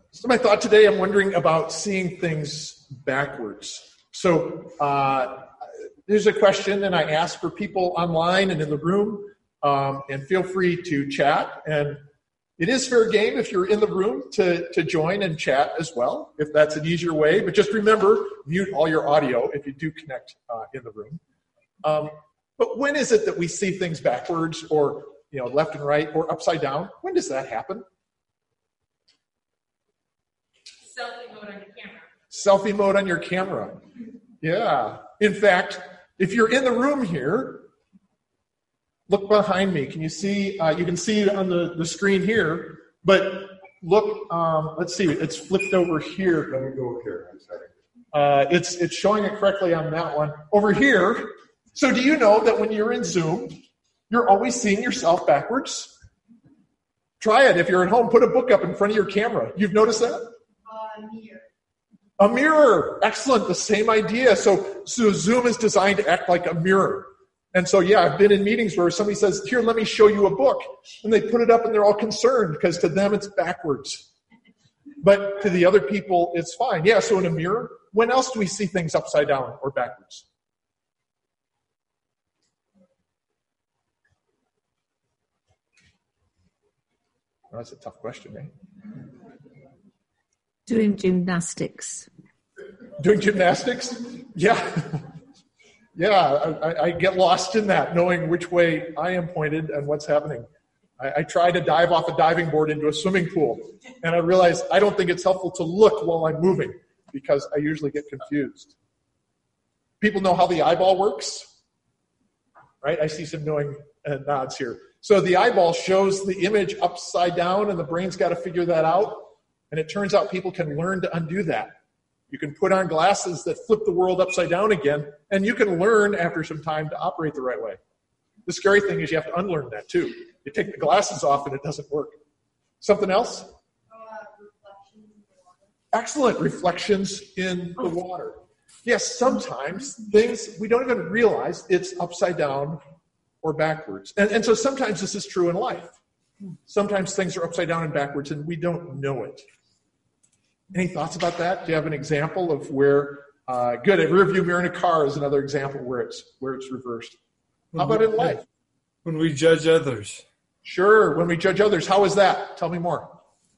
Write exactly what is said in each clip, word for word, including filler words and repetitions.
So my thought today, I'm wondering about seeing things backwards. So uh, there's a question, and I ask for people online and in the room, um, and feel free to chat. And it is fair game if you're in the room to, to join and chat as well, if that's an easier way. But just remember, mute all your audio if you do connect uh, in the room. Um, but when is it that we see things backwards or, you know, left and right or upside down? When does that happen? Selfie mode on your camera. Selfie mode on your camera. Yeah. In fact, if you're in the room here, look behind me. Can you see? Uh, you can see it on the, the screen here. But look, um, let's see. It's flipped over here. Let me go here. I'm sorry. Uh, it's it's showing it correctly on that one. Over here. So do you know that when you're in Zoom, you're always seeing yourself backwards? Try it. If you're at home, put a book up in front of your camera. You've noticed that? Uh, mirror. A mirror. Excellent. The same idea. So, so Zoom is designed to act like a mirror. And so, yeah, I've been in meetings where somebody says, here, let me show you a book. And they put it up and they're all concerned because to them it's backwards. But to the other people, it's fine. Yeah, so in a mirror, when else do we see things upside down or backwards? Well, that's a tough question, eh? Doing gymnastics. Doing gymnastics? Yeah. Yeah, I, I get lost in that, knowing which way I am pointed and what's happening. I, I try to dive off a diving board into a swimming pool, and I realize I don't think it's helpful to look while I'm moving because I usually get confused. People know how the eyeball works, right? I see some knowing uh, nods here. So the eyeball shows the image upside down, and the brain's got to figure that out. And it turns out people can learn to undo that. You can put on glasses that flip the world upside down again, and you can learn after some time to operate the right way. The scary thing is you have to unlearn that too. You take the glasses off and it doesn't work. Something else? Uh, reflections in the water. Excellent. Reflections in the water. Yes, sometimes things, we don't even realize it's upside down or backwards. And, and so sometimes this is true in life. Sometimes things are upside down and backwards and we don't know it. Any thoughts about that? Do you have an example of where, uh, good, a rear view mirror in a car is another example where it's where it's reversed. How about in life? When we judge others. Sure, when we judge others. How is that? Tell me more.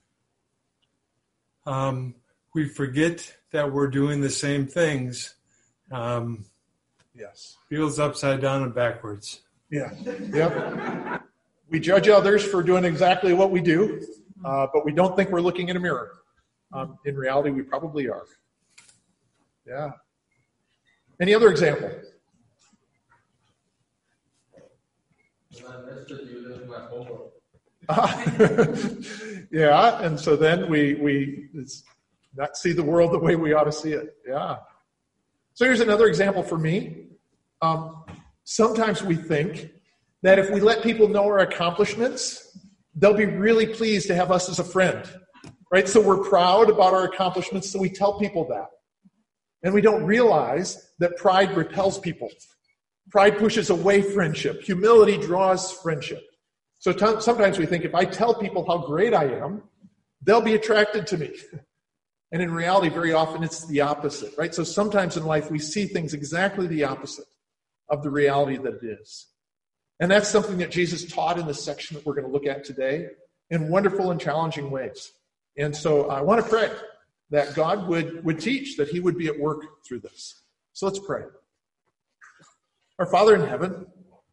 Um, we forget that we're doing the same things. Um, yes. Feels upside down and backwards. Yeah. Yep. We judge others for doing exactly what we do, uh, but we don't think we're looking in a mirror. Um, in reality, we probably are. Yeah. Any other example? Yeah, and so then we we it's not see the world the way we ought to see it. Yeah. So here's another example for me. Um, sometimes we think that if we let people know our accomplishments, they'll be really pleased to have us as a friend. Right? So we're proud about our accomplishments, so we tell people that. And we don't realize that pride repels people. Pride pushes away friendship. Humility draws friendship. So t- sometimes we think if I tell people how great I am, they'll be attracted to me. And in reality, very often it's the opposite, right? So sometimes in life we see things exactly the opposite of the reality that it is. And that's something that Jesus taught in this section that we're going to look at today in wonderful and challenging ways. And so I want to pray that God would, would teach, that he would be at work through this. So let's pray. Our Father in heaven,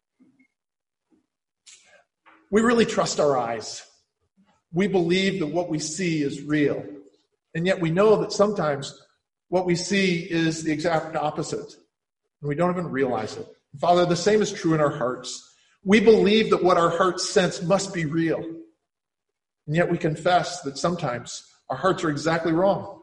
we really trust our eyes. We believe that what we see is real. And yet we know that sometimes what we see is the exact opposite. And we don't even realize it. Father, the same is true in our hearts. We believe that what our hearts sense must be real. And yet we confess that sometimes our hearts are exactly wrong.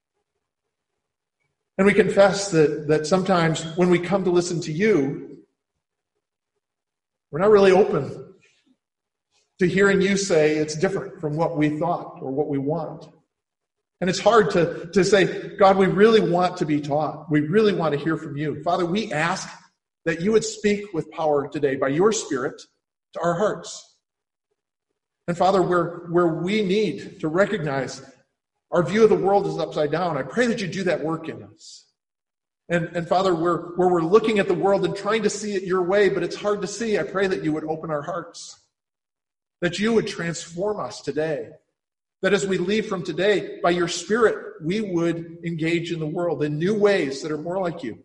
And we confess that, that sometimes when we come to listen to you, we're not really open to hearing you say it's different from what we thought or what we want. And it's hard to, to say, God, we really want to be taught. We really want to hear from you. Father, we ask that you would speak with power today by your Spirit to our hearts. And Father, where, where we need to recognize Our view of the world is upside down. I pray that you do that work in us. And, and Father, where, where we're looking at the world and trying to see it your way, but it's hard to see, I pray that you would open our hearts, that you would transform us today, that as we leave from today, by your Spirit, we would engage in the world in new ways that are more like you.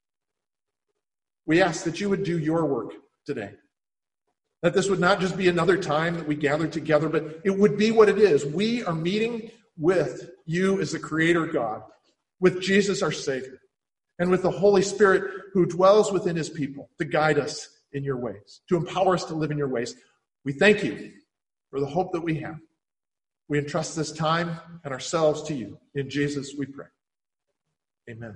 We ask that you would do your work today, that this would not just be another time that we gather together, but it would be what it is. We are meeting with you as the Creator God, with Jesus our Savior, and with the Holy Spirit who dwells within his people to guide us in your ways, to empower us to live in your ways. We thank you for the hope that we have. We entrust this time and ourselves to you. In Jesus we pray. Amen.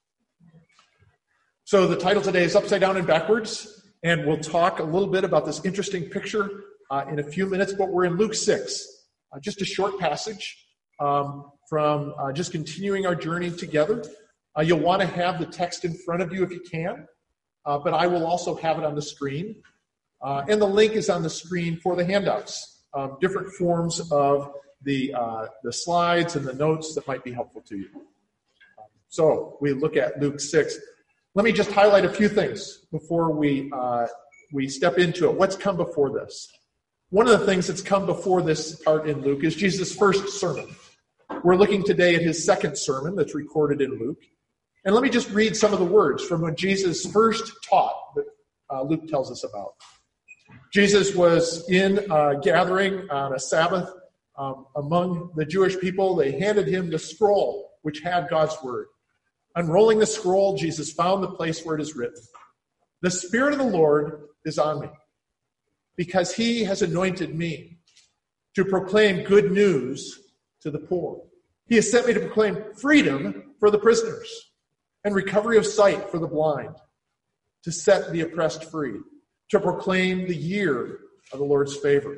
So the title today is Upside Down and Backwards, and we'll talk a little bit about this interesting picture uh, in a few minutes, but we're in Luke six, uh, just a short passage um, from uh, just continuing our journey together. Uh, you'll want to have the text in front of you if you can, uh, but I will also have it on the screen. Uh, and the link is on the screen for the handouts, um, different forms of the uh, the slides and the notes that might be helpful to you. Um, so we look at Luke six. Let me just highlight a few things before we uh, we step into it. What's come before this? One of the things that's come before this part in Luke is Jesus' first sermon. We're looking today at his second sermon that's recorded in Luke. And let me just read some of the words from when Jesus first taught that uh, Luke tells us about. Jesus was in a gathering on a Sabbath um, among the Jewish people. They handed him the scroll, which had God's word. Unrolling the scroll, Jesus found the place where it is written, "The Spirit of the Lord is on me, because he has anointed me to proclaim good news to the poor. He has sent me to proclaim freedom for the prisoners and recovery of sight for the blind, to set the oppressed free, to proclaim the year of the Lord's favor."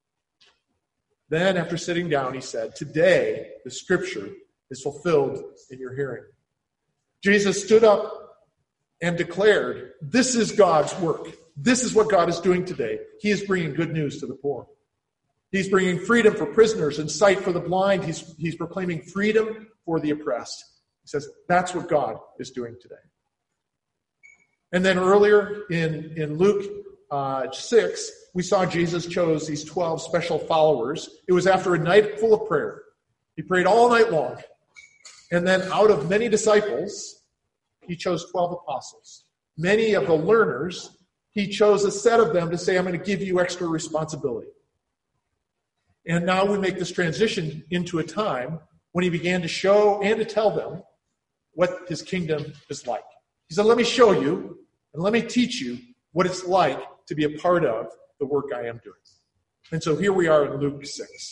Then, after sitting down, he said, "Today the scripture is fulfilled in your hearing." Jesus stood up and declared, this is God's work. This is what God is doing today. He is bringing good news to the poor. He's bringing freedom for prisoners and sight for the blind. He's, he's proclaiming freedom for the oppressed. He says, that's what God is doing today. And then earlier in, in Luke uh, six, we saw Jesus chose these twelve special followers. It was after a night full of prayer. He prayed all night long. And then out of many disciples, he chose twelve apostles. Many of the learners, he chose a set of them to say, I'm going to give you extra responsibility. And now we make this transition into a time when he began to show and to tell them what his kingdom is like. He said, let me show you and let me teach you what it's like to be a part of the work I am doing. And so here we are in Luke six.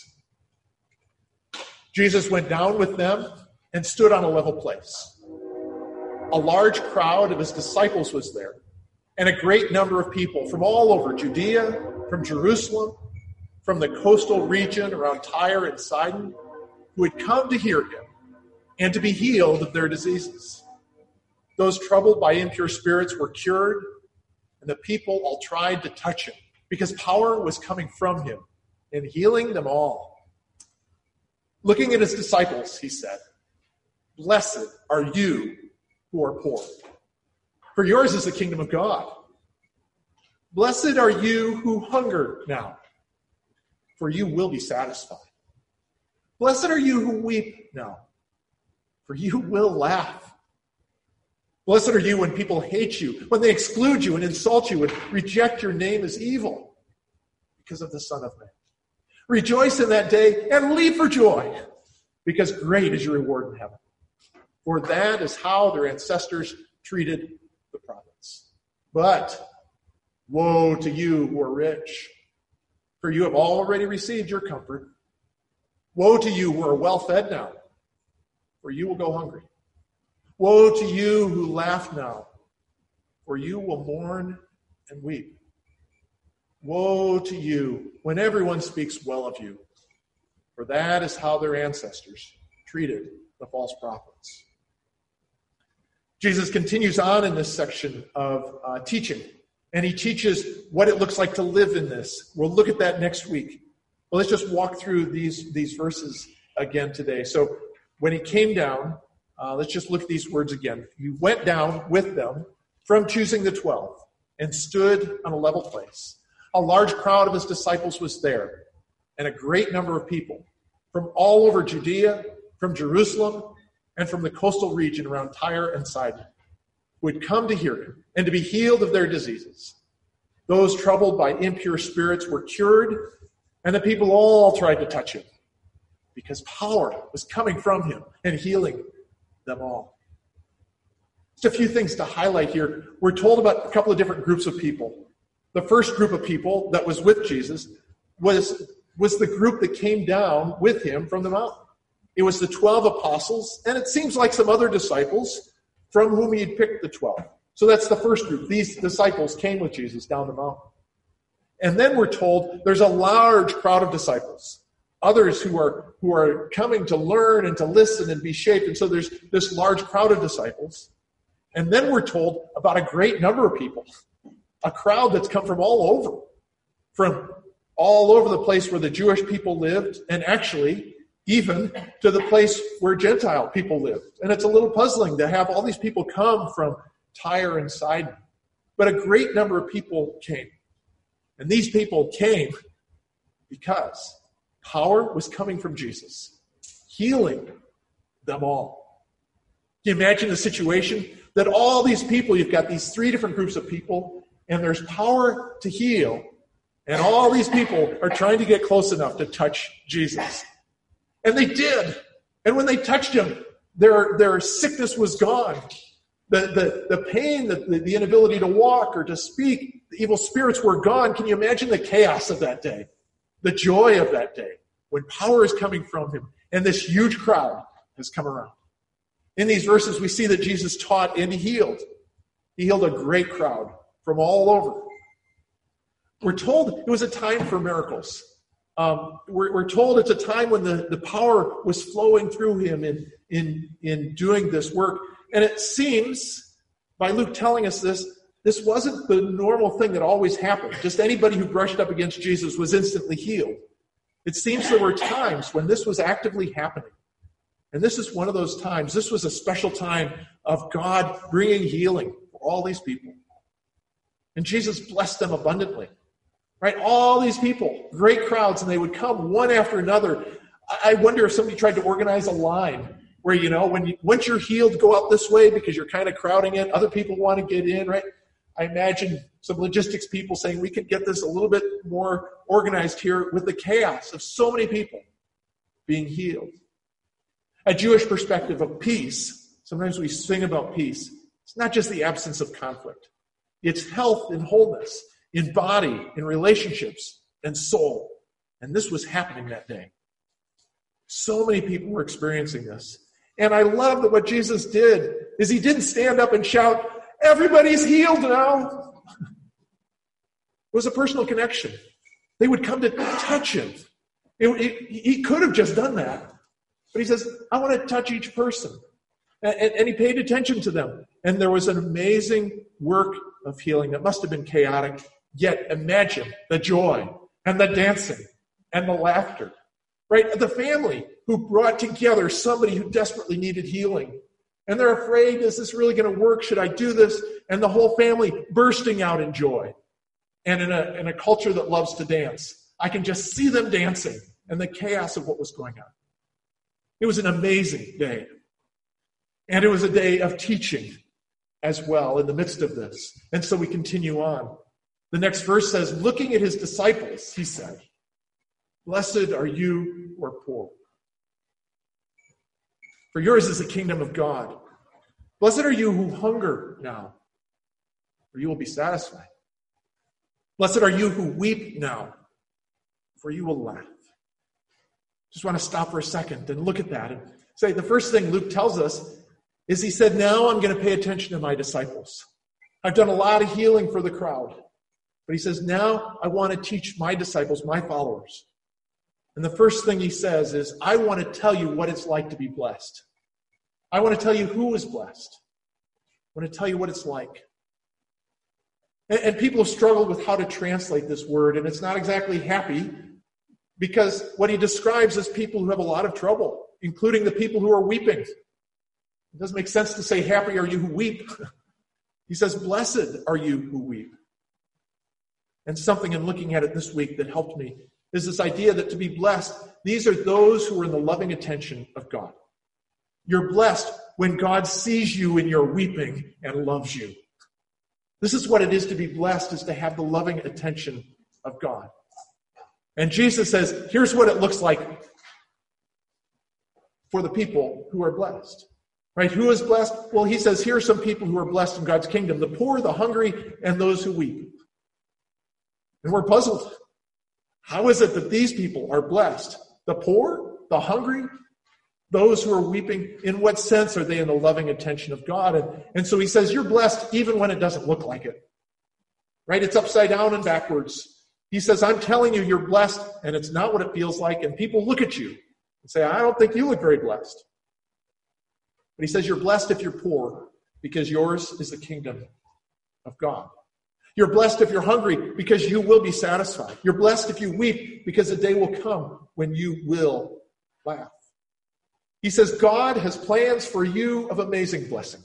Jesus went down with them and stood on a level place. A large crowd of his disciples was there, and a great number of people from all over Judea, from Jerusalem, from the coastal region around Tyre and Sidon, who had come to hear him and to be healed of their diseases. Those troubled by impure spirits were cured, and the people all tried to touch him, because power was coming from him and healing them all. Looking at his disciples, he said, blessed are you who are poor, for yours is the kingdom of God. Blessed are you who hunger now, for you will be satisfied. Blessed are you who weep now, for you will laugh. Blessed are you when people hate you, when they exclude you and insult you and reject your name as evil because of the Son of Man. Rejoice in that day and leap for joy, because great is your reward in heaven. For that is how their ancestors treated the prophets. But woe to you who are rich, for you have already received your comfort. Woe to you who are well fed now, for you will go hungry. Woe to you who laugh now, for you will mourn and weep. Woe to you when everyone speaks well of you, for that is how their ancestors treated the false prophets. Jesus continues on in this section of uh, teaching, and he teaches what it looks like to live in this. We'll look at that next week. But let's just walk through these, these verses again today. So when he came down, uh, let's just look at these words again. He went down with them from choosing the twelve and stood on a level place. A large crowd of his disciples was there, and a great number of people from all over Judea, from Jerusalem, and from the coastal region around Tyre and Sidon, would come to hear him and to be healed of their diseases. Those troubled by impure spirits were cured, and the people all tried to touch him, because power was coming from him and healing them all. Just a few things to highlight here. We're told about a couple of different groups of people. The first group of people that was with Jesus was, was the group that came down with him from the mountain. It was the twelve apostles, and it seems like some other disciples from whom he had picked the twelve. So that's the first group. These disciples came with Jesus down the mountain. And then we're told there's a large crowd of disciples, others who are who are coming to learn and to listen and be shaped. And so there's this large crowd of disciples. And then we're told about a great number of people, a crowd that's come from all over, from all over the place where the Jewish people lived, and actually even to the place where Gentile people lived. And it's a little puzzling to have all these people come from Tyre and Sidon. But a great number of people came. And these people came because power was coming from Jesus, healing them all. Can you imagine the situation that all these people, you've got these three different groups of people, and there's power to heal, and all these people are trying to get close enough to touch Jesus. And they did. And when they touched him, their, their sickness was gone. The, the, the pain, the, the, the inability to walk or to speak, the evil spirits were gone. Can you imagine the chaos of that day? The joy of that day when power is coming from him and this huge crowd has come around. In these verses, we see that Jesus taught and he healed. He healed a great crowd from all over. We're told it was a time for miracles. Um, we're, we're told it's a time when the, the power was flowing through him in, in, in doing this work. And it seems, by Luke telling us this, this wasn't the normal thing that always happened. Just anybody who brushed up against Jesus was instantly healed. It seems there were times when this was actively happening. And this is one of those times. This was a special time of God bringing healing for all these people. And Jesus blessed them abundantly. Right? All these people, great crowds, and they would come one after another. I wonder if somebody tried to organize a line where, you know, when you, once you're healed, go out this way because you're kind of crowding it. Other people want to get in, right? I imagine some logistics people saying we could get this a little bit more organized here with the chaos of so many people being healed. A Jewish perspective of peace, sometimes we sing about peace. It's not just the absence of conflict. It's health and wholeness in body, in relationships, and soul. And this was happening that day. So many people were experiencing this. And I love that what Jesus did is he didn't stand up and shout, "Everybody's healed now." It was a personal connection. They would come to touch him. It, it, he could have just done that. But he says, I want to touch each person. And, and, and he paid attention to them. And there was an amazing work of healing that must have been chaotic. Yet imagine the joy and the dancing and the laughter. Right? The family who brought together somebody who desperately needed healing. And they're afraid, is this really going to work? Should I do this? And the whole family bursting out in joy. And in a, in a culture that loves to dance, I can just see them dancing and the chaos of what was going on. It was an amazing day. And it was a day of teaching as well in the midst of this. And so we continue on. The next verse says, looking at his disciples, he said, "Blessed are you who are poor, for yours is the kingdom of God. Blessed are you who hunger now, for you will be satisfied. Blessed are you who weep now, for you will laugh." Just want to stop for a second and look at that and say the first thing Luke tells us is he said, now I'm going to pay attention to my disciples. I've done a lot of healing for the crowd. But he says, now I want to teach my disciples, my followers. And the first thing he says is, I want to tell you what it's like to be blessed. I want to tell you who is blessed. I want to tell you what it's like. And, and people have struggled with how to translate this word, and it's not exactly happy. because what he describes is people who have a lot of trouble, including the people who are weeping. It doesn't make sense to say, happy are you who weep. He says, blessed are you who weep. And something in looking at it this week that helped me is this idea that to be blessed, these are those who are in the loving attention of God. You're blessed when God sees you in your weeping and loves you. This is what it is to be blessed, is to have the loving attention of God. And Jesus says, here's what it looks like for the people who are blessed. Right? Who is blessed? Well, he says, here are some people who are blessed in God's kingdom: the poor, the hungry, and those who weep. And we're puzzled. How is it that these people are blessed? The poor, the hungry, those who are weeping? In what sense are they in the loving attention of God? And, and so he says, you're blessed even when it doesn't look like it. Right? It's upside down and backwards. He says, I'm telling you, you're blessed, and it's not what it feels like. And people look at you and say, I don't think you look very blessed. But he says, you're blessed if you're poor, because yours is the kingdom of God. You're blessed if you're hungry, because you will be satisfied. You're blessed if you weep, because a day will come when you will laugh. He says, God has plans for you of amazing blessing.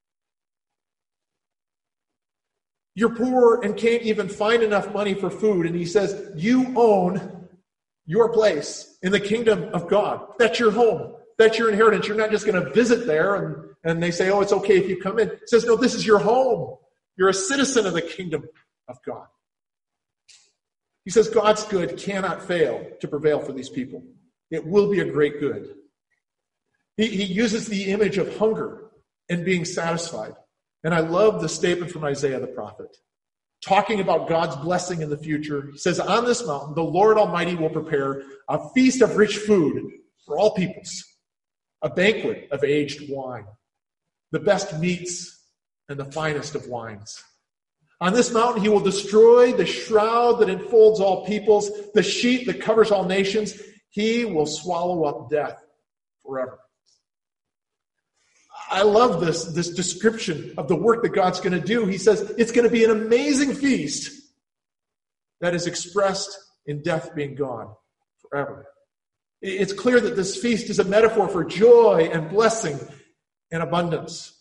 You're poor and can't even find enough money for food. And he says, you own your place in the kingdom of God. That's your home. That's your inheritance. You're not just going to visit there and, and they say, oh, it's okay if you come in. He says, no, this is your home. You're a citizen of the kingdom of God. He says God's good cannot fail to prevail for these people. It will be a great good. He, he uses the image of hunger and being satisfied. And I love the statement from Isaiah the prophet, talking about God's blessing in the future. He says, on this mountain, the Lord Almighty will prepare a feast of rich food for all peoples, a banquet of aged wine, the best meats and the finest of wines. On this mountain, he will destroy the shroud that enfolds all peoples, the sheet that covers all nations. He will swallow up death forever. I love this, this description of the work that God's going to do. He says it's going to be an amazing feast that is expressed in death being gone forever. It's clear that this feast is a metaphor for joy and blessing and abundance.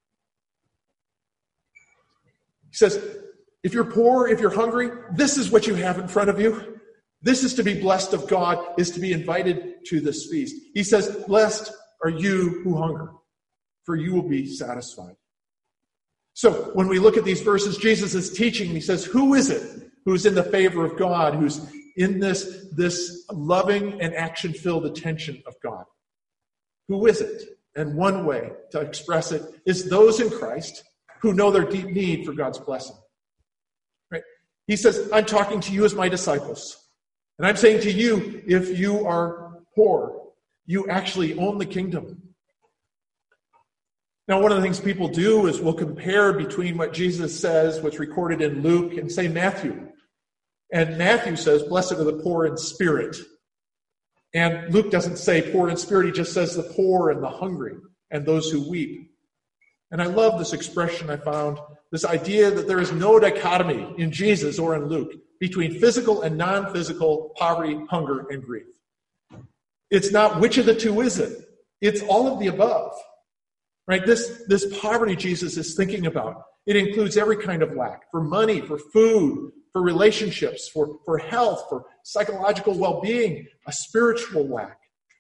He says, if you're poor, if you're hungry, this is what you have in front of you. This is to be blessed of God, is to be invited to this feast. He says, blessed are you who hunger, for you will be satisfied. So when we look at these verses, Jesus is teaching, and he says, who is it who's in the favor of God, who's in this, this loving and action-filled attention of God? Who is it? And one way to express it is those in Christ who know their deep need for God's blessing. Right? He says, I'm talking to you as my disciples. And I'm saying to you, if you are poor, you actually own the kingdom. Now, one of the things people do is we'll compare between what Jesus says, what's recorded in Luke, and say Matthew. And Matthew says, blessed are the poor in spirit. And Luke doesn't say poor in spirit, he just says the poor and the hungry and those who weep. And I love this expression I found, this idea that there is no dichotomy in Jesus or in Luke between physical and non-physical poverty, hunger, and grief. It's not which of the two is it. It's all of the above. Right? This, this poverty Jesus is thinking about, it includes every kind of lack, for money, for food, for relationships, for, for health, for psychological well-being, a spiritual lack.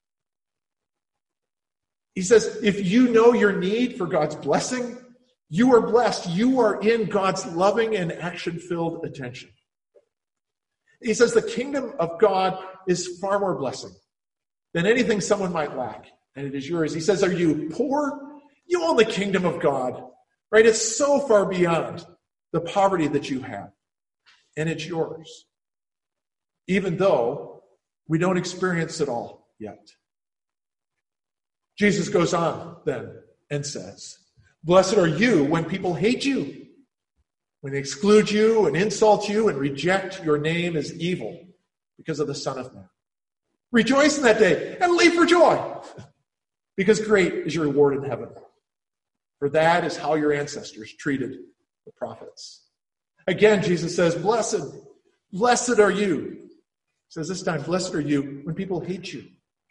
He says, if you know your need for God's blessing, you are blessed. You are in God's loving and action-filled attention. He says the kingdom of God is far more blessing than anything someone might lack, and it is yours. He says, are you poor? You own the kingdom of God, right? It's so far beyond the poverty that you have, and it's yours, even though we don't experience it all yet. Jesus goes on then and says, blessed are you when people hate you, when they exclude you and insult you and reject your name as evil because of the Son of Man. Rejoice in that day and leap for joy, because great is your reward in heaven. For that is how your ancestors treated the prophets. Again, Jesus says, blessed, blessed are you says this time, blessed are you when people hate you.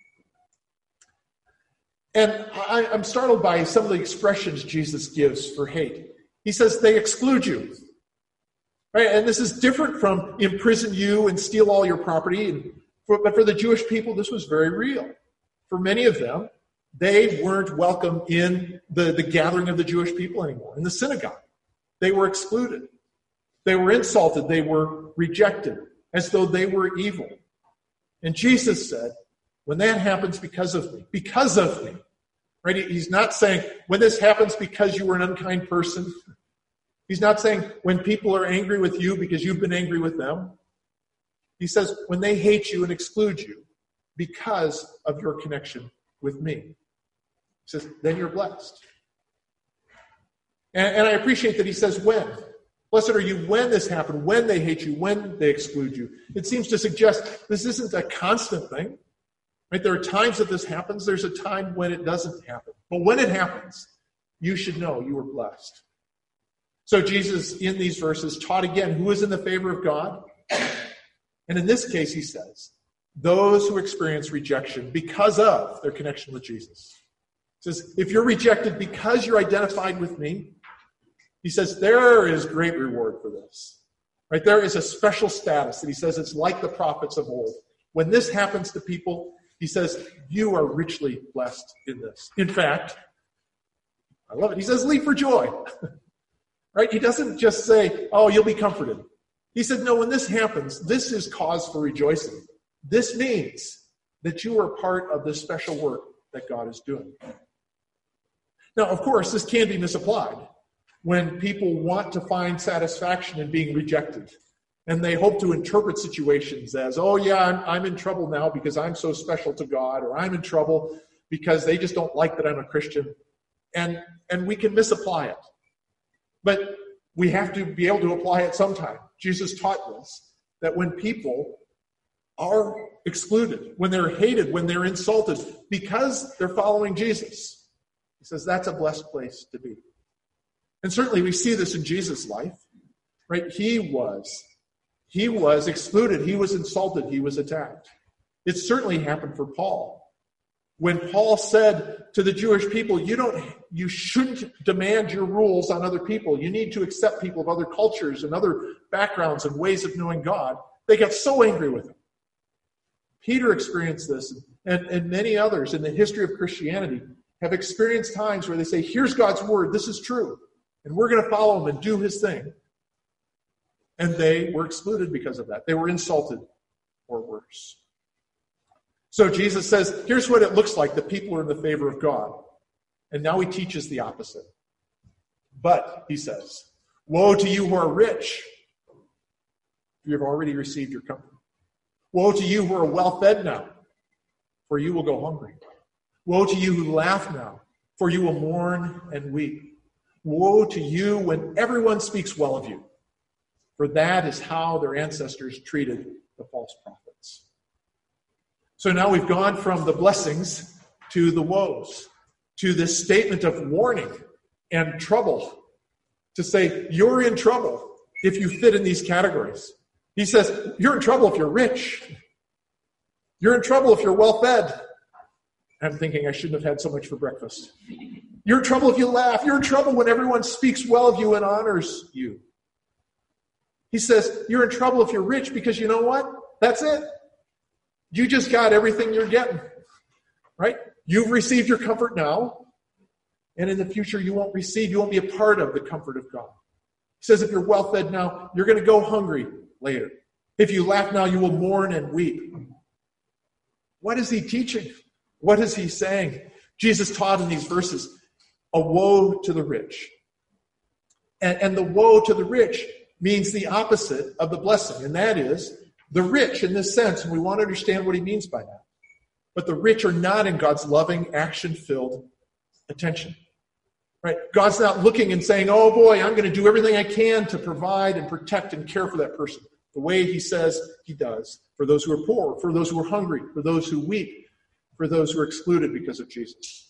And I, I'm startled by some of the expressions Jesus gives for hate. He says they exclude you. Right? And this is different from imprison you and steal all your property. And for, but for the Jewish people, this was very real. For many of them, they weren't welcome in the, the gathering of the Jewish people anymore, in the synagogue. They were excluded. They were insulted. They were rejected, as though they were evil. And Jesus said, when that happens because of me, because of me, right? He's not saying, when this happens because you were an unkind person. He's not saying, when people are angry with you because you've been angry with them. He says, when they hate you and exclude you because of your connection with me. He says, then you're blessed. And, and I appreciate that he says when. Blessed are you when this happens, when they hate you, when they exclude you. It seems to suggest this isn't a constant thing. Right? There are times that this happens. There's a time when it doesn't happen. But when it happens, you should know you are blessed. So Jesus, in these verses, taught again who is in the favor of God. And in this case, he says, those who experience rejection because of their connection with Jesus. He says, if you're rejected because you're identified with me, he says, there is great reward for this. Right? There is a special status that he says it's like the prophets of old. When this happens to people, he says, you are richly blessed in this. In fact, I love it. He says, leap for joy. Right? He doesn't just say, oh, you'll be comforted. He said, no, when this happens, this is cause for rejoicing. This means that you are part of this special work that God is doing. Now, of course, this can be misapplied when people want to find satisfaction in being rejected. And they hope to interpret situations as, oh, yeah, I'm, I'm in trouble now because I'm so special to God, or I'm in trouble because they just don't like that I'm a Christian. And, and we can misapply it. But we have to be able to apply it sometime. Jesus taught this, that when people are excluded, when they're hated, when they're insulted, because they're following Jesus, he says that's a blessed place to be. And certainly we see this in Jesus' life, right? He was, he was excluded, he was insulted, he was attacked. It certainly happened for Paul. When Paul said to the Jewish people, you don't, you shouldn't demand your rules on other people. You need to accept people of other cultures and other backgrounds and ways of knowing God. They got so angry with him. Peter experienced this, and, and many others in the history of Christianity have experienced times where they say, here's God's word, this is true, and we're going to follow him and do his thing. And they were excluded because of that. They were insulted or worse. So Jesus says, here's what it looks like that people are in the favor of God. And now he teaches the opposite. But, he says, woe to you who are rich. You have already received your comfort. Woe to you who are well-fed now, for you will go hungry. Woe to you who laugh now, for you will mourn and weep. Woe to you when everyone speaks well of you, for that is how their ancestors treated the false prophets. So now we've gone from the blessings to the woes, to this statement of warning and trouble, to say, you're in trouble if you fit in these categories. He says, you're in trouble if you're rich. You're in trouble if you're well-fed. I'm thinking I shouldn't have had so much for breakfast. You're in trouble if you laugh. You're in trouble when everyone speaks well of you and honors you. He says, you're in trouble if you're rich because you know what? That's it. You just got everything you're getting, right? You've received your comfort now, and in the future you won't receive, you won't be a part of the comfort of God. He says if you're well-fed now, you're going to go hungry later. If you laugh now, you will mourn and weep. What is he teaching? What is he saying? Jesus taught in these verses, a woe to the rich. And, and the woe to the rich means the opposite of the blessing, and that is the rich in this sense, and we want to understand what he means by that. But the rich are not in God's loving, action-filled attention. Right? God's not looking and saying, oh boy, I'm going to do everything I can to provide and protect and care for that person. The way he says he does for those who are poor, for those who are hungry, for those who weep, for those who are excluded because of Jesus.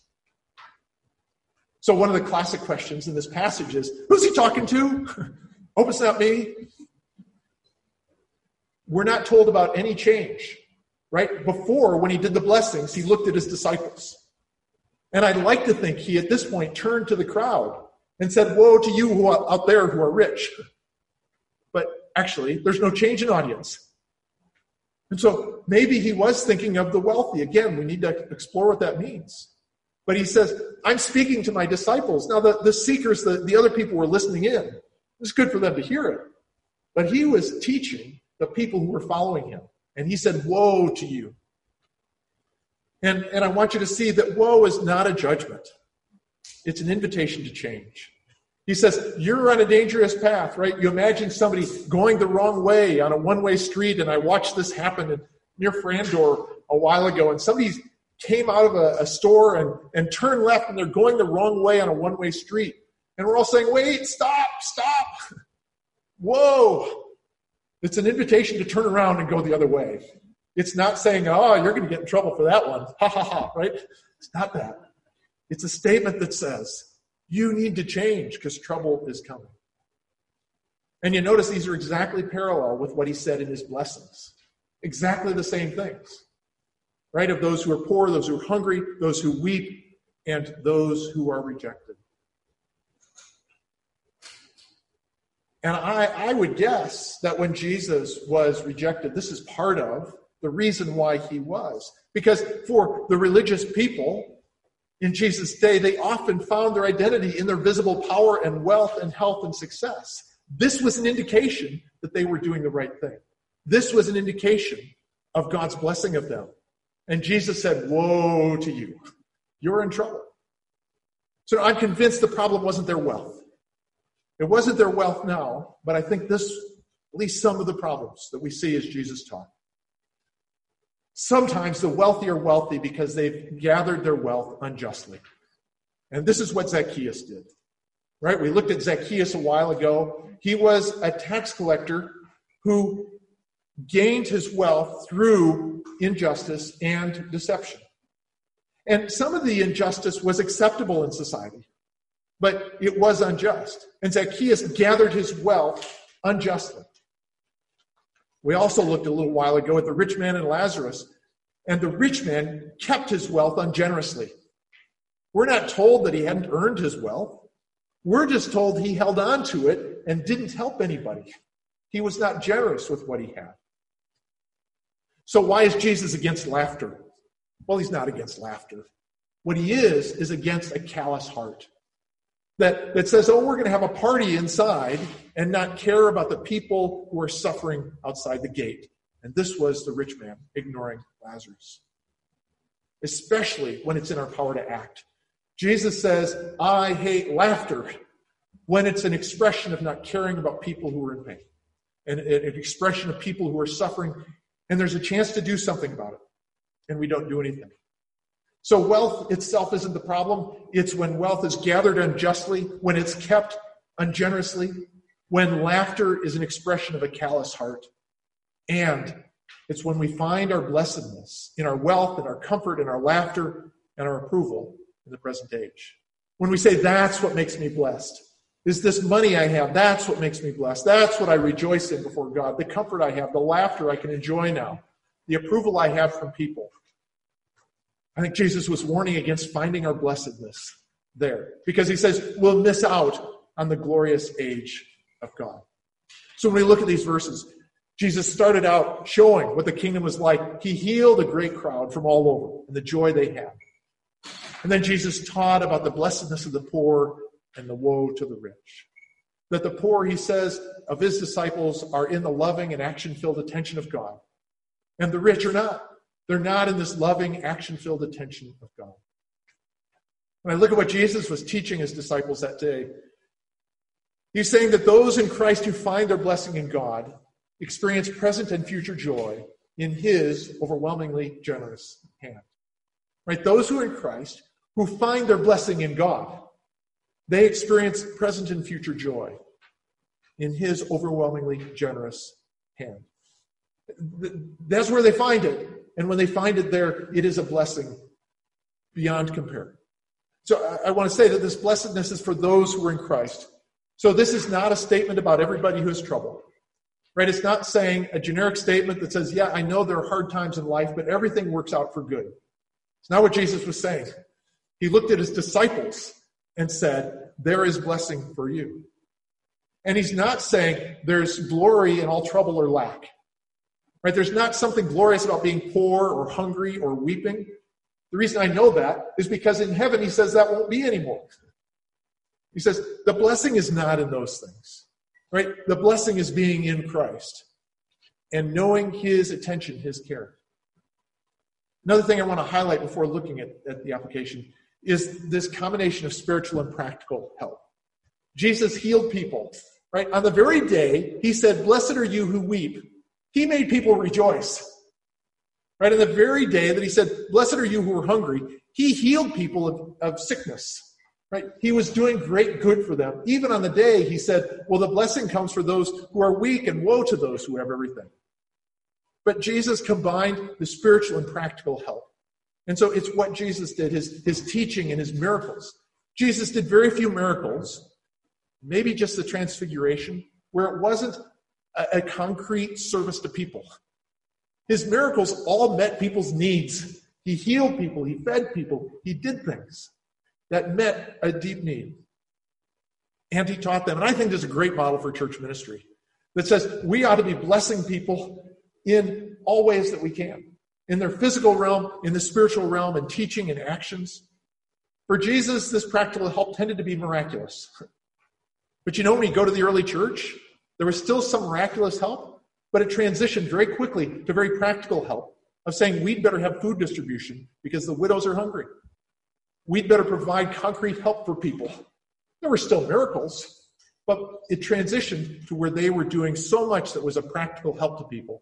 So one of the classic questions in this passage is, who's he talking to? Hope it's not me. we're not told about any change, right? Before, when he did the blessings, he looked at his disciples. And I'd like to think he, at this point, turned to the crowd and said, woe to you who are out there who are rich. But actually, there's no change in audience. And so maybe he was thinking of the wealthy. Again, we need to explore what that means. But he says, I'm speaking to my disciples. Now, the, the seekers, the, the other people were listening in. It's good for them to hear it. But he was teaching the people who were following him. And he said, woe to you. And, and I want you to see that woe is not a judgment. It's an invitation to change. He says, you're on a dangerous path, right? You imagine somebody going the wrong way on a one-way street, and I watched this happen in, near Frandor a while ago, and somebody came out of a, a store and, and turned left, and they're going the wrong way on a one-way street. And we're all saying, wait, stop, stop. Whoa. It's an invitation to turn around and go the other way. It's not saying, oh, you're going to get in trouble for that one. Ha, ha, ha, right? It's not that. It's a statement that says, you need to change because trouble is coming. And you notice these are exactly parallel with what he said in his blessings. Exactly the same things. Right? Of those who are poor, those who are hungry, those who weep, and those who are rejected. And I, I would guess that when Jesus was rejected, this is part of the reason why he was. Because for the religious people in Jesus' day, they often found their identity in their visible power and wealth and health and success. This was an indication that they were doing the right thing. This was an indication of God's blessing of them. And Jesus said, woe to you. You're in trouble. So I'm convinced the problem wasn't their wealth. It wasn't their wealth now, but I think this, at least some of the problems that we see as Jesus taught. Sometimes the wealthy are wealthy because they've gathered their wealth unjustly. And this is what Zacchaeus did. Right? We looked at Zacchaeus a while ago. He was a tax collector who gained his wealth through injustice and deception. And some of the injustice was acceptable in society, but it was unjust. And Zacchaeus gathered his wealth unjustly. We also looked a little while ago at the rich man and Lazarus, and the rich man kept his wealth ungenerously. We're not told that he hadn't earned his wealth. We're just told he held on to it and didn't help anybody. He was not generous with what he had. So why is Jesus against laughter? Well, he's not against laughter. What he is, is against a callous heart. That, that says, oh, we're going to have a party inside and not care about the people who are suffering outside the gate. And this was the rich man ignoring Lazarus. Especially when it's in our power to act. Jesus says, I hate laughter when it's an expression of not caring about people who are in pain. And an expression of people who are suffering. And there's a chance to do something about it. And we don't do anything. So wealth itself isn't the problem. It's when wealth is gathered unjustly, when it's kept ungenerously, when laughter is an expression of a callous heart. And it's when we find our blessedness in our wealth and our comfort and our laughter and our approval in the present age. When we say, that's what makes me blessed. Is this money I have, that's what makes me blessed. That's what I rejoice in before God. The comfort I have, the laughter I can enjoy now, the approval I have from people. I think Jesus was warning against finding our blessedness there because he says we'll miss out on the glorious age of God. So when we look at these verses, Jesus started out showing what the kingdom was like. He healed a great crowd from all over and the joy they had. And then Jesus taught about the blessedness of the poor and the woe to the rich. That the poor, he says, of his disciples are in the loving and action-filled attention of God. And the rich are not. They're not in this loving, action-filled attention of God. When I look at what Jesus was teaching his disciples that day, he's saying that those in Christ who find their blessing in God experience present and future joy in his overwhelmingly generous hand. Right? Those who are in Christ, who find their blessing in God, they experience present and future joy in his overwhelmingly generous hand. That's where they find it. And when they find it there, it is a blessing beyond compare. So I, I want to say that this blessedness is for those who are in Christ. So this is not a statement about everybody who has trouble. Right? It's not saying a generic statement that says, yeah, I know there are hard times in life, but everything works out for good. It's not what Jesus was saying. He looked at his disciples and said, there is blessing for you. And he's not saying there's glory in all trouble or lack. Right? There's not something glorious about being poor or hungry or weeping. The reason I know that is because in heaven he says that won't be anymore. He says the blessing is not in those things. Right? The blessing is being in Christ and knowing his attention, his care. Another thing I want to highlight before looking at, at the application is this combination of spiritual and practical help. Jesus healed people, right? On the very day he said, blessed are you who weep, he made people rejoice. Right? On the very day that he said, blessed are you who are hungry, he healed people of, of sickness. Right? He was doing great good for them. Even on the day he said, well, the blessing comes for those who are weak and woe to those who have everything. But Jesus combined the spiritual and practical help. And so it's what Jesus did, his, his teaching and his miracles. Jesus did very few miracles, maybe just the transfiguration, where it wasn't a, a concrete service to people. His miracles all met people's needs. He healed people, he fed people, he did things that met a deep need. And he taught them. And I think this is a great model for church ministry that says we ought to be blessing people in all ways that we can. In their physical realm, in the spiritual realm, in teaching and actions. For Jesus, this practical help tended to be miraculous. But you know, when you go to the early church, there was still some miraculous help, but it transitioned very quickly to very practical help of saying we'd better have food distribution because the widows are hungry. We'd better provide concrete help for people. There were still miracles, but it transitioned to where they were doing so much that was a practical help to people,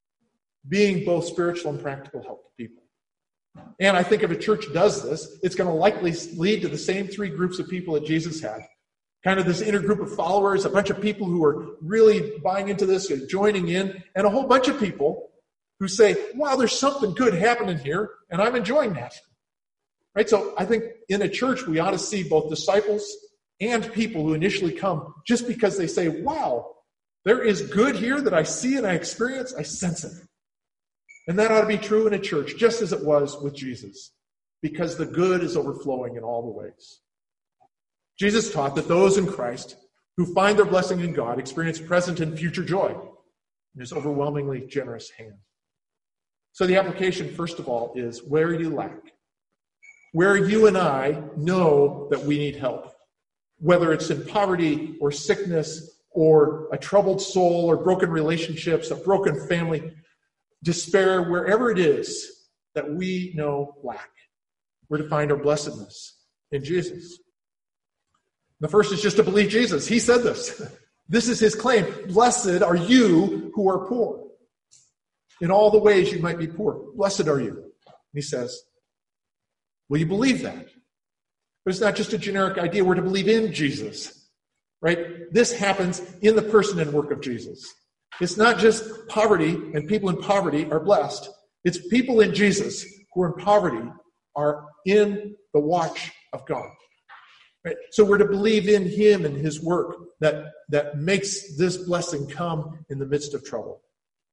being both spiritual and practical help to people. And I think if a church does this, it's going to likely lead to the same three groups of people that Jesus had. Kind of this inner group of followers, a bunch of people who are really buying into this, or joining in, and a whole bunch of people who say, wow, there's something good happening here, and I'm enjoying that. Right? So I think in a church, we ought to see both disciples and people who initially come just because they say, wow, there is good here that I see and I experience, I sense it. And that ought to be true in a church, just as it was with Jesus, because the good is overflowing in all the ways. Jesus taught that those in Christ who find their blessing in God experience present and future joy in his overwhelmingly generous hand. So the application, first of all, is where you lack. Where you and I know that we need help, whether it's in poverty or sickness or a troubled soul or broken relationships, a broken family, despair, wherever it is that we know lack, we're to find our blessedness in Jesus. The first is just to believe Jesus. He said this. This is his claim. Blessed are you who are poor. In all the ways you might be poor, blessed are you. And he says, will you believe that? But it's not just a generic idea. We're to believe in Jesus, right? This happens in the person and work of Jesus. It's not just poverty and people in poverty are blessed. It's people in Jesus who are in poverty are in the watch of God. Right? So we're to believe in him and his work that, that makes this blessing come in the midst of trouble.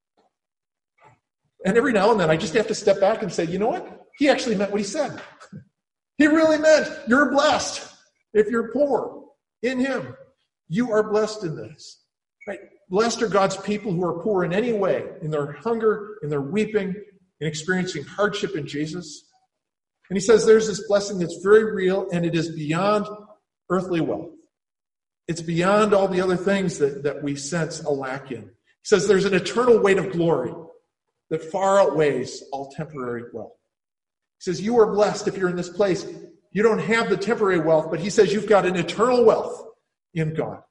And every now and then I just have to step back and say, you know what? He actually meant what he said. He really meant you're blessed if you're poor in him. You are blessed in this. Right? Blessed are God's people who are poor in any way, in their hunger, in their weeping, in experiencing hardship in Jesus. And he says there's this blessing that's very real, and it is beyond earthly wealth. It's beyond all the other things that, that we sense a lack in. He says there's an eternal weight of glory that far outweighs all temporary wealth. He says you are blessed if you're in this place. You don't have the temporary wealth, but he says you've got an eternal wealth in God.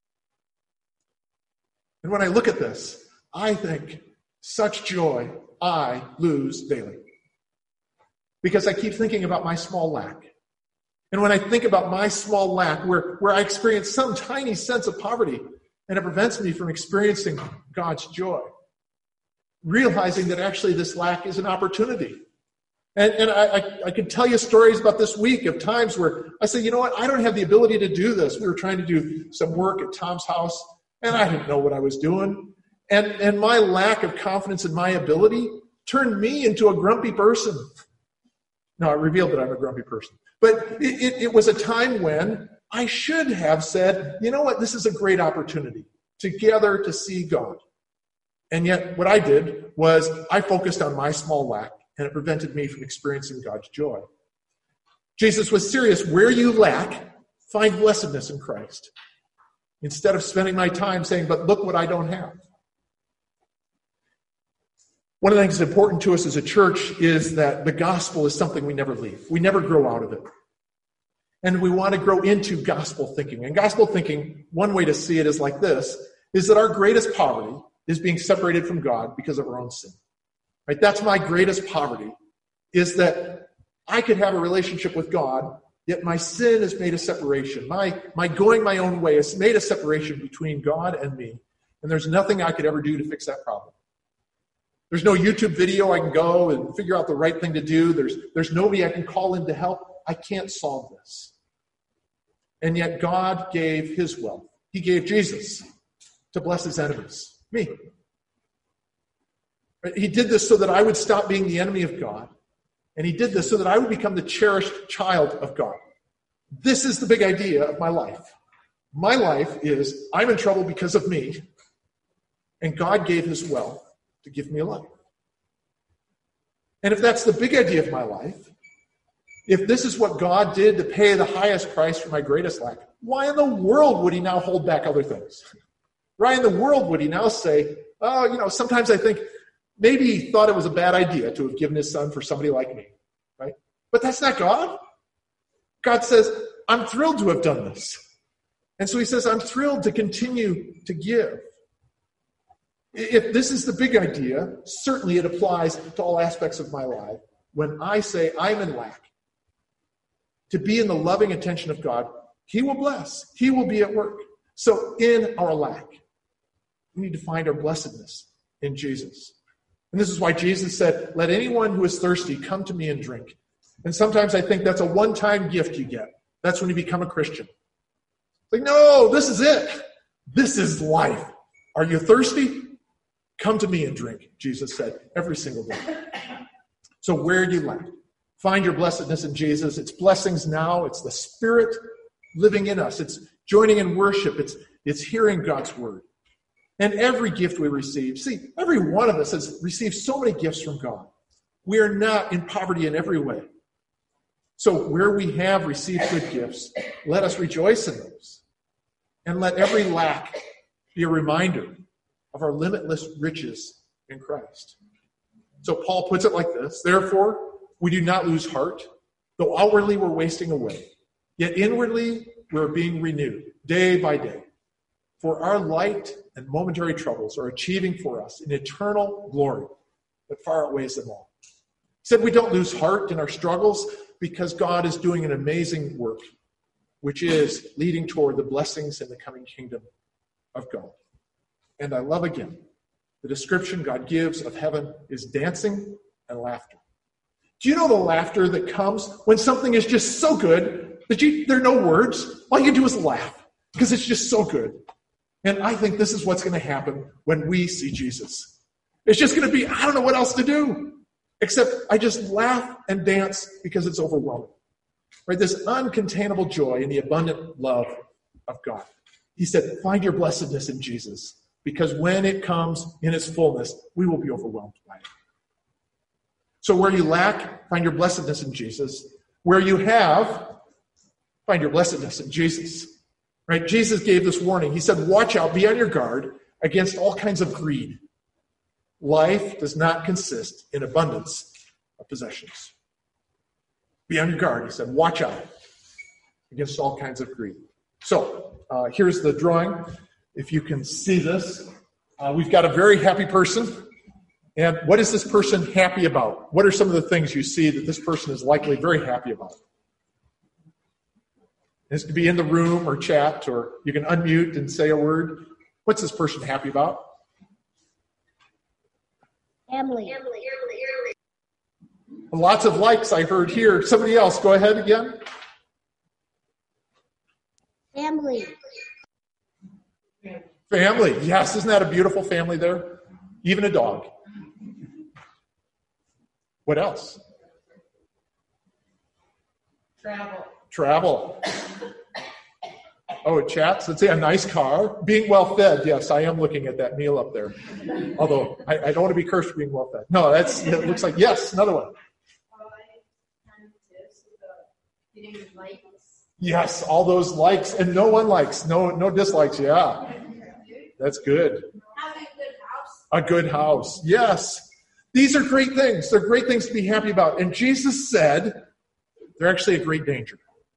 And when I look at this, I think such joy I lose daily. Because I keep thinking about my small lack. And when I think about my small lack, where, where I experience some tiny sense of poverty, and it prevents me from experiencing God's joy, realizing that actually this lack is an opportunity. And, and I, I, I could tell you stories about this week of times where I say, you know what, I don't have the ability to do this. We were trying to do some work at Tom's house, and I didn't know what I was doing. And, and my lack of confidence in my ability turned me into a grumpy person. No, it revealed that I'm a grumpy person. But it, it, it was a time when I should have said, you know what, this is a great opportunity together to see God. And yet what I did was I focused on my small lack, and it prevented me from experiencing God's joy. Jesus was serious. Where you lack, find blessedness in Christ. Instead of spending my time saying, but look what I don't have. One of the things that's important to us as a church is that the gospel is something we never leave. We never grow out of it. And we want to grow into gospel thinking. And gospel thinking, one way to see it is like this, is that our greatest poverty is being separated from God because of our own sin. Right? That's my greatest poverty, is that I could have a relationship with God, yet my sin has made a separation. My, my going my own way has made a separation between God and me. And there's nothing I could ever do to fix that problem. There's no YouTube video I can go and figure out the right thing to do. There's, there's nobody I can call in to help. I can't solve this. And yet God gave his wealth. He gave Jesus to bless his enemies, me. He did this so that I would stop being the enemy of God. And he did this so that I would become the cherished child of God. This is the big idea of my life. My life is, I'm in trouble because of me, and God gave his wealth to give me a life. And if that's the big idea of my life, if this is what God did to pay the highest price for my greatest lack, why in the world would he now hold back other things? Why in the world would he now say, oh, you know, sometimes I think maybe he thought it was a bad idea to have given his son for somebody like me, right? But that's not God. God says, I'm thrilled to have done this. And so he says, I'm thrilled to continue to give. If this is the big idea, certainly it applies to all aspects of my life. When I say I'm in lack, to be in the loving attention of God, he will bless. He will be at work. So in our lack, we need to find our blessedness in Jesus. And this is why Jesus said, let anyone who is thirsty come to me and drink. And sometimes I think that's a one-time gift you get. That's when you become a Christian. Like, no, this is it. This is life. Are you thirsty? Come to me and drink, Jesus said, every single day. So where do you lack? Find your blessedness in Jesus. It's blessings now. It's the Spirit living in us. It's joining in worship. It's, it's hearing God's word. And every gift we receive, see, every one of us has received so many gifts from God. We are not in poverty in every way. So where we have received good gifts, let us rejoice in those. And let every lack be a reminder of our limitless riches in Christ. So Paul puts it like this, therefore, we do not lose heart, though outwardly we're wasting away. Yet inwardly we're being renewed day by day. For our light and momentary troubles are achieving for us an eternal glory that far outweighs them all. He said we don't lose heart in our struggles because God is doing an amazing work, which is leading toward the blessings in the coming kingdom of God. And I love again, the description God gives of heaven is dancing and laughter. Do you know the laughter that comes when something is just so good that you, there are no words? All you can do is laugh because it's just so good. And I think this is what's going to happen when we see Jesus. It's just going to be, I don't know what else to do, except I just laugh and dance because it's overwhelming. Right? This uncontainable joy in the abundant love of God. He said, find your blessedness in Jesus. Because when it comes in its fullness, we will be overwhelmed by it. So where you lack, find your blessedness in Jesus. Where you have, find your blessedness in Jesus. Right? Jesus gave this warning. He said, watch out, be on your guard against all kinds of greed. Life does not consist in abundance of possessions. Be on your guard. He said, watch out against all kinds of greed. So uh, here's the drawing. If you can see this, uh, we've got a very happy person. And what is this person happy about? What are some of the things you see that this person is likely very happy about? This could be in the room or chat, or you can unmute and say a word. What's this person happy about? Family. Lots of likes I heard here. Somebody else, go ahead again. Family. Family. Yes, isn't that a beautiful family there? Even a dog. What else? Travel. Travel. Oh, chats. Let's say a nice car. Being well fed. Yes, I am looking at that meal up there. Although I, I don't want to be cursed for being well fed. No, that's it looks like yes. Another one. Getting likes. Yes, all those likes and no one likes, no no dislikes. Yeah, that's good. Having a good house. A good house. Yes, these are great things. They're great things to be happy about. And Jesus said they're actually a great danger.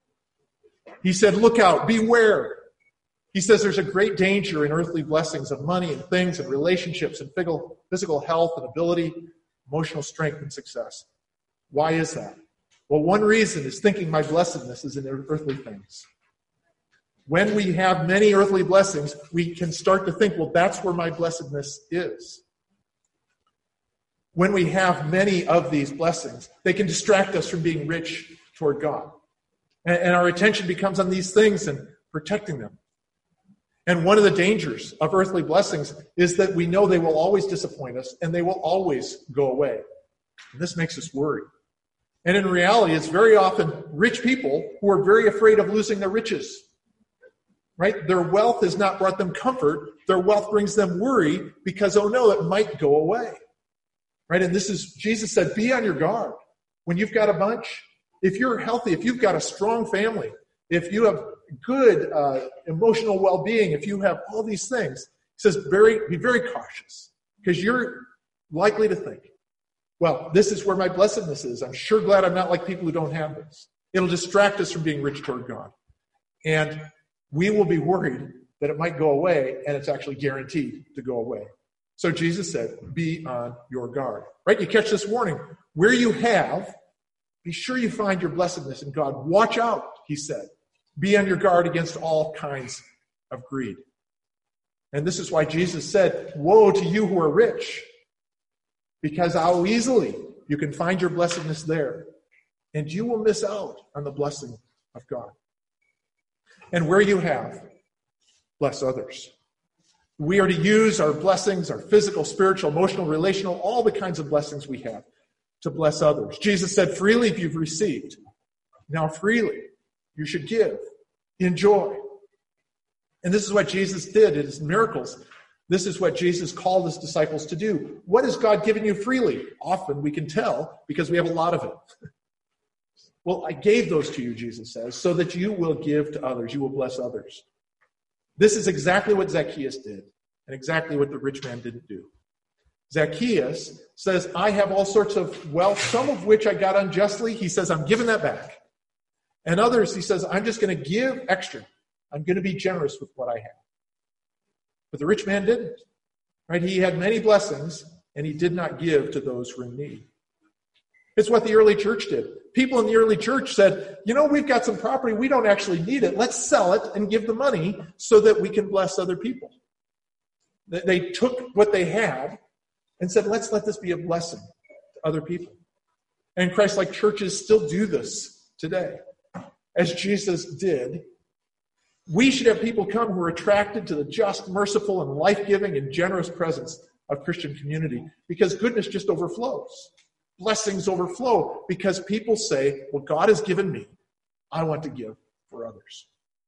He said, look out, beware. He says there's a great danger in earthly blessings of money and things and relationships and physical health and ability, emotional strength and success. Why is that? Well, one reason is thinking my blessedness is in earthly things. When we have many earthly blessings, we can start to think, well, that's where my blessedness is. When we have many of these blessings, they can distract us from being rich toward God. And our attention becomes on these things and protecting them. And one of the dangers of earthly blessings is that we know they will always disappoint us and they will always go away. And this makes us worry. And in reality, it's very often rich people who are very afraid of losing their riches. Right? Their wealth has not brought them comfort. Their wealth brings them worry because, oh no, it might go away. Right? And this is, Jesus said, be on your guard. When you've got a bunch, if you're healthy, if you've got a strong family, if you have good uh, emotional well-being, if you have all these things, he says, very, be very cautious because you're likely to think, well, this is where my blessedness is. I'm sure glad I'm not like people who don't have this. It'll distract us from being rich toward God. And we will be worried that it might go away, and it's actually guaranteed to go away. So Jesus said, be on your guard. Right? You catch this warning. Where you have, be sure you find your blessedness in God. Watch out, he said. Be on your guard against all kinds of greed. And this is why Jesus said, woe to you who are rich, because how easily you can find your blessedness there, and you will miss out on the blessing of God. And where you have, bless others. We are to use our blessings, our physical, spiritual, emotional, relational, all the kinds of blessings we have to bless others. Jesus said, freely if you've received, now freely you should give, enjoy. And this is what Jesus did in his miracles. This is what Jesus called his disciples to do. What has God given you freely? Often we can tell because we have a lot of it. Well, I gave those to you, Jesus says, so that you will give to others. You will bless others. This is exactly what Zacchaeus did and exactly what the rich man didn't do. Zacchaeus says, I have all sorts of wealth, some of which I got unjustly. He says, I'm giving that back. And others, he says, I'm just going to give extra. I'm going to be generous with what I have. But the rich man didn't. Right? He had many blessings, and he did not give to those who were in need. It's what the early church did. People in the early church said, you know, we've got some property. We don't actually need it. Let's sell it and give the money so that we can bless other people. They took what they had and said, let's let this be a blessing to other people. And Christ-like churches still do this today. As Jesus did, we should have people come who are attracted to the just, merciful, and life-giving and generous presence of Christian community because goodness just overflows. Blessings overflow because people say, well, God has given me. I want to give for others.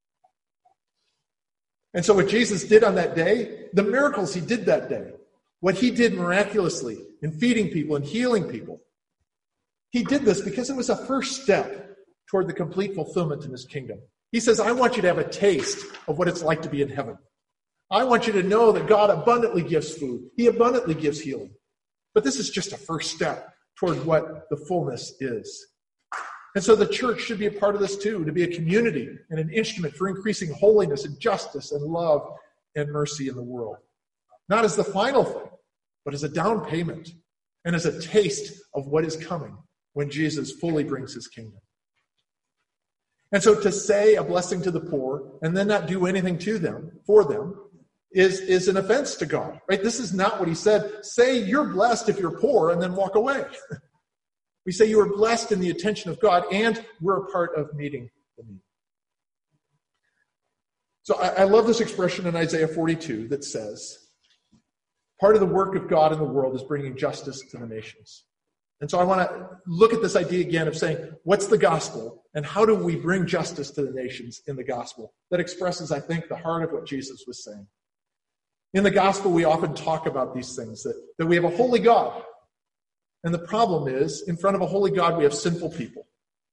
And so what Jesus did on that day, the miracles he did that day, what he did miraculously in feeding people and healing people, he did this because it was a first step toward the complete fulfillment in his kingdom. He says, I want you to have a taste of what it's like to be in heaven. I want you to know that God abundantly gives food. He abundantly gives healing. But this is just a first step toward what the fullness is. And so the church should be a part of this too, to be a community and an instrument for increasing holiness and justice and love and mercy in the world. Not as the final thing, but as a down payment and as a taste of what is coming when Jesus fully brings his kingdom. And so to say a blessing to the poor and then not do anything to them, for them, is, is an offense to God, right? This is not what he said. Say you're blessed if you're poor and then walk away. We say you are blessed in the attention of God and we're a part of meeting the need. So I, I love this expression in Isaiah forty-two that says, part of the work of God in the world is bringing justice to the nations. And so I want to look at this idea again of saying, what's the gospel and how do we bring justice to the nations in the gospel? That expresses, I think, the heart of what Jesus was saying. In the gospel, we often talk about these things, that, that we have a holy God. And the problem is, in front of a holy God, we have sinful people.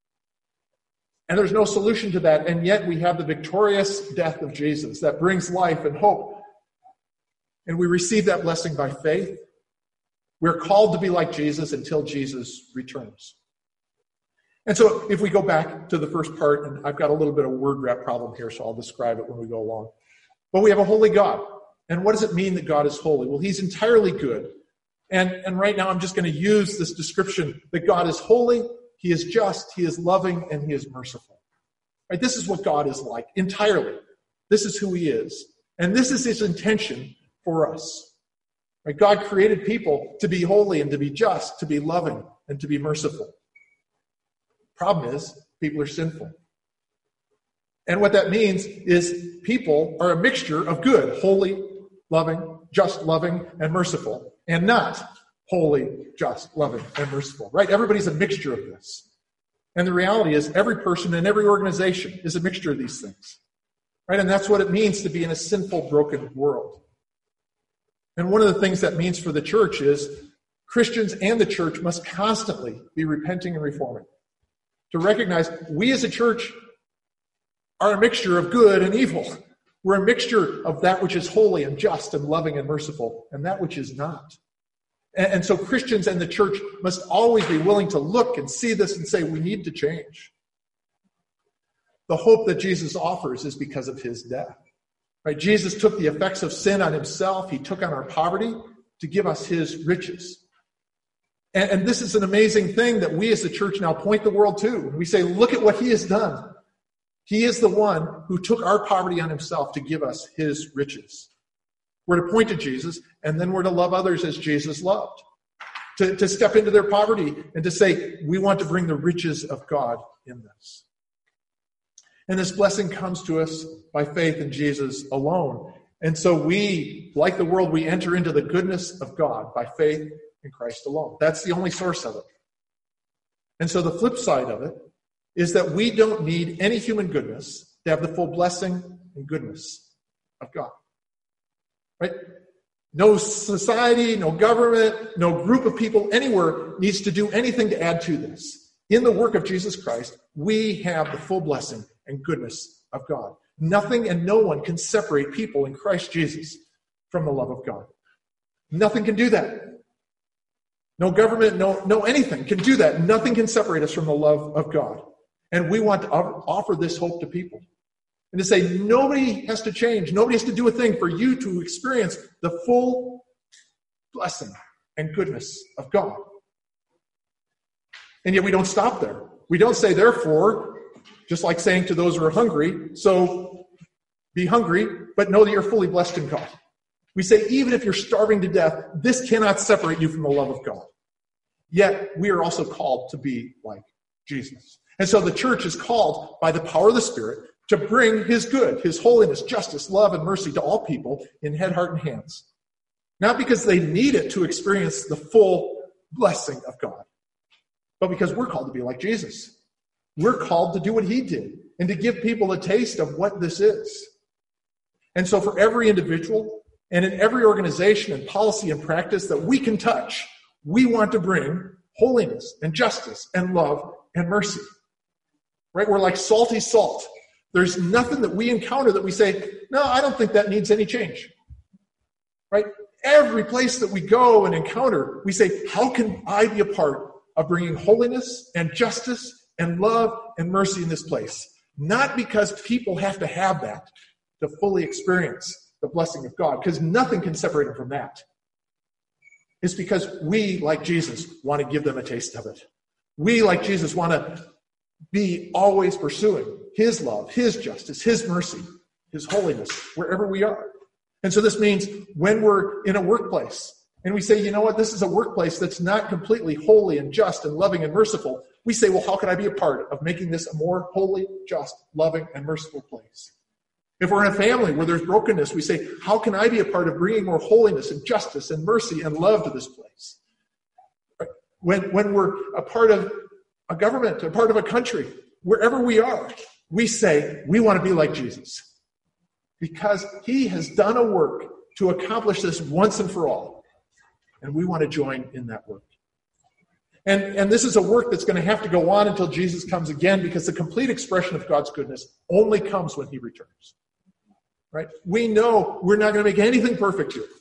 And there's no solution to that, and yet we have the victorious death of Jesus that brings life and hope. And we receive that blessing by faith. We're called to be like Jesus until Jesus returns. And so if we go back to the first part, and I've got a little bit of word wrap problem here, so I'll describe it when we go along. But we have a holy God. And what does it mean that God is holy? Well, he's entirely good. And, and right now I'm just going to use this description that God is holy, he is just, he is loving, and he is merciful. Right? This is what God is like, entirely. This is who he is. And this is his intention for us. Right? God created people to be holy and to be just, to be loving, and to be merciful. Problem is, people are sinful. And what that means is people are a mixture of good, holy, loving, just, loving, and merciful, and not holy, just, loving, and merciful. Right? Everybody's a mixture of this. And the reality is every person and every organization is a mixture of these things. Right? And that's what it means to be in a sinful, broken world. And one of the things that means for the church is Christians and the church must constantly be repenting and reforming. To recognize we as a church are a mixture of good and evil. We're a mixture of that which is holy and just and loving and merciful, and that which is not. And, and so Christians and the church must always be willing to look and see this and say, we need to change. The hope that Jesus offers is because of his death. Right? Jesus took the effects of sin on himself. He took on our poverty to give us his riches. And, and this is an amazing thing that we as the church now point the world to. We say, look at what he has done. He is the one who took our poverty on himself to give us his riches. We're to point to Jesus, and then we're to love others as Jesus loved. To, to step into their poverty and to say, we want to bring the riches of God in this. And this blessing comes to us by faith in Jesus alone. And so we, like the world, we enter into the goodness of God by faith in Christ alone. That's the only source of it. And so the flip side of it is that we don't need any human goodness to have the full blessing and goodness of God. Right? No society, no government, no group of people anywhere needs to do anything to add to this. In the work of Jesus Christ, we have the full blessing and goodness of God. Nothing and no one can separate people in Christ Jesus from the love of God. Nothing can do that. No government, no, no anything can do that. Nothing can separate us from the love of God. And we want to offer this hope to people. And to say nobody has to change. Nobody has to do a thing for you to experience the full blessing and goodness of God. And yet we don't stop there. We don't say, therefore, just like saying to those who are hungry, so be hungry, but know that you're fully blessed in God. We say, even if you're starving to death, this cannot separate you from the love of God. Yet we are also called to be like Jesus. And so the church is called by the power of the Spirit to bring his good, his holiness, justice, love, and mercy to all people in head, heart, and hands. Not because they need it to experience the full blessing of God, but because we're called to be like Jesus. We're called to do what he did and to give people a taste of what this is. And so for every individual and in every organization and policy and practice that we can touch, we want to bring holiness and justice and love and mercy. Right? We're like salty salt. There's nothing that we encounter that we say, no, I don't think that needs any change. Right? Every place that we go and encounter, we say, how can I be a part of bringing holiness and justice and love and mercy in this place? Not because people have to have that to fully experience the blessing of God, because nothing can separate them from that. It's because we, like Jesus, want to give them a taste of it. We, like Jesus, want to be always pursuing his love, his justice, his mercy, his holiness, wherever we are. And so this means when we're in a workplace and we say, you know what, this is a workplace that's not completely holy and just and loving and merciful, we say, well, how can I be a part of making this a more holy, just, loving, and merciful place? If we're in a family where there's brokenness, we say, how can I be a part of bringing more holiness and justice and mercy and love to this place? When, when we're a part of a government, a part of a country, wherever we are, we say, we want to be like Jesus. Because he has done a work to accomplish this once and for all. And we want to join in that work. And, and this is a work that's going to have to go on until Jesus comes again, because the complete expression of God's goodness only comes when he returns. Right? We know we're not going to make anything perfect here.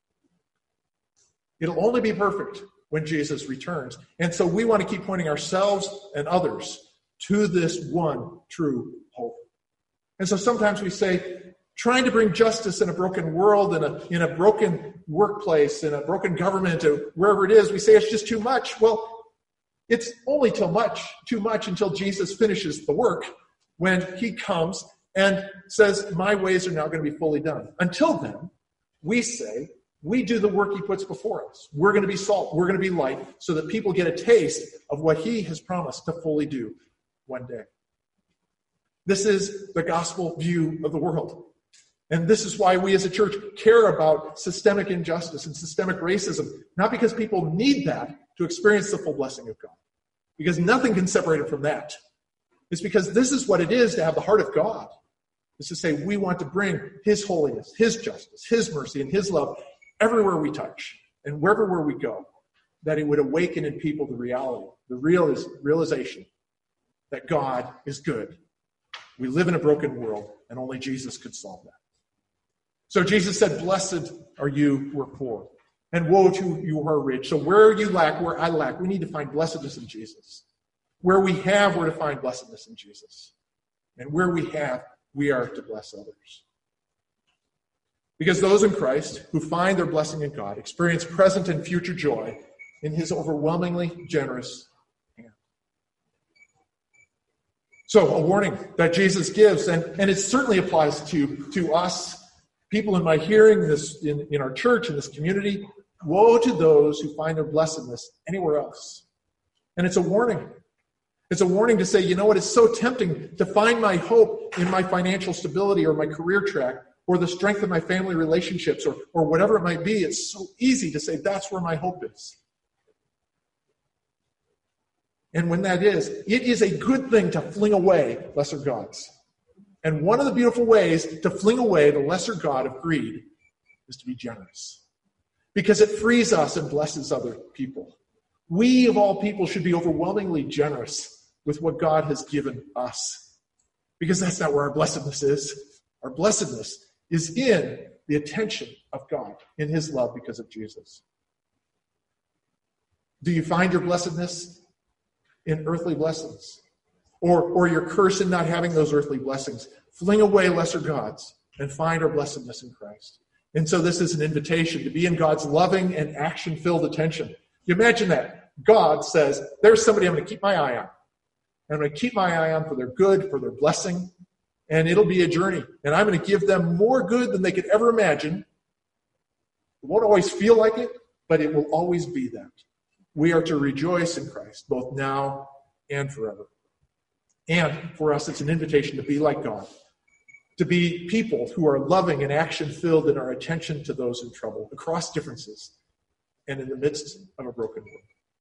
It'll only be perfect when Jesus returns. And so we want to keep pointing ourselves and others to this one true hope. And so sometimes we say, trying to bring justice in a broken world, in a, in a broken workplace, in a broken government, or wherever it is, we say it's just too much. Well, it's only too much, too much until Jesus finishes the work, when he comes and says, my ways are now going to be fully done. Until then, we say, we do the work he puts before us. We're going to be salt. We're going to be light, so that people get a taste of what he has promised to fully do one day. This is the gospel view of the world. And this is why we as a church care about systemic injustice and systemic racism, not because people need that to experience the full blessing of God, because nothing can separate it from that. It's because this is what it is to have the heart of God. It's to say we want to bring his holiness, his justice, his mercy, and his love everywhere we touch and wherever we go, that it would awaken in people the reality, the realis- realization that God is good. We live in a broken world, and only Jesus could solve that. So Jesus said, blessed are you who are poor, and woe to you who are rich. So where you lack, where I lack, we need to find blessedness in Jesus. Where we have, we're to find blessedness in Jesus. And where we have, we are to bless others. Because those in Christ who find their blessing in God experience present and future joy in his overwhelmingly generous hand. So a warning that Jesus gives, and, and it certainly applies to, to us, people in my hearing, this in, in our church, in this community. Woe to those who find their blessedness anywhere else. And it's a warning. It's a warning to say, you know what, it's so tempting to find my hope in my financial stability or my career track or the strength of my family relationships or, or whatever it might be. It's so easy to say that's where my hope is. And when that is, it is a good thing to fling away lesser gods. And one of the beautiful ways to fling away the lesser god of greed is to be generous. Because it frees us and blesses other people. We, of all people, should be overwhelmingly generous with what God has given us. Because that's not where our blessedness is. Our blessedness is in the attention of God, in his love because of Jesus. Do you find your blessedness in earthly blessings? Or, or your curse in not having those earthly blessings? Fling away lesser gods and find our blessedness in Christ. And so this is an invitation to be in God's loving and action-filled attention. You imagine that. God says, there's somebody I'm going to keep my eye on. I'm going to keep my eye on for their good, for their blessing. And it'll be a journey. And I'm going to give them more good than they could ever imagine. It won't always feel like it, but it will always be that. We are to rejoice in Christ, both now and forever. And for us, it's an invitation to be like God. To be people who are loving and action-filled in our attention to those in trouble, across differences, and in the midst of a broken world.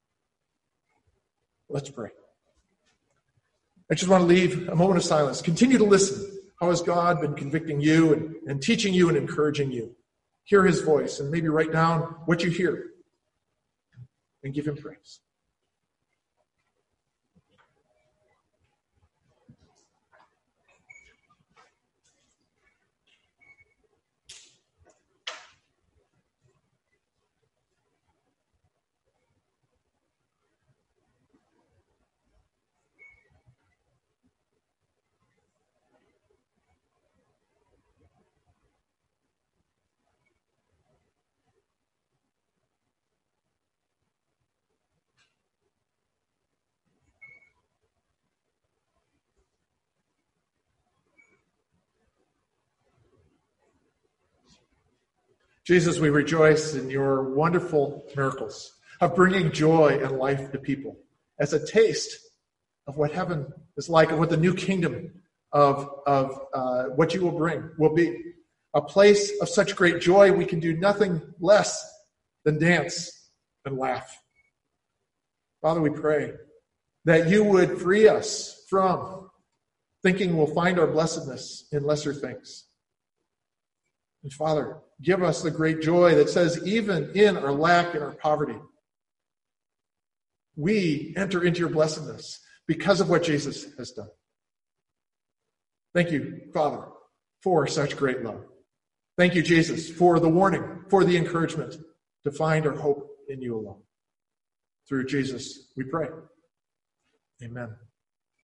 Let's pray. I just want to leave a moment of silence. Continue to listen. How has God been convicting you and, and teaching you and encouraging you? Hear his voice and maybe write down what you hear and give him praise. Jesus, we rejoice in your wonderful miracles of bringing joy and life to people as a taste of what heaven is like and what the new kingdom of, of uh, what you will bring will be. A place of such great joy, we can do nothing less than dance and laugh. Father, we pray that you would free us from thinking we'll find our blessedness in lesser things. And Father, give us the great joy that says even in our lack and our poverty, we enter into your blessedness because of what Jesus has done. Thank you, Father, for such great love. Thank you, Jesus, for the warning, for the encouragement to find our hope in you alone. Through Jesus, we pray. Amen.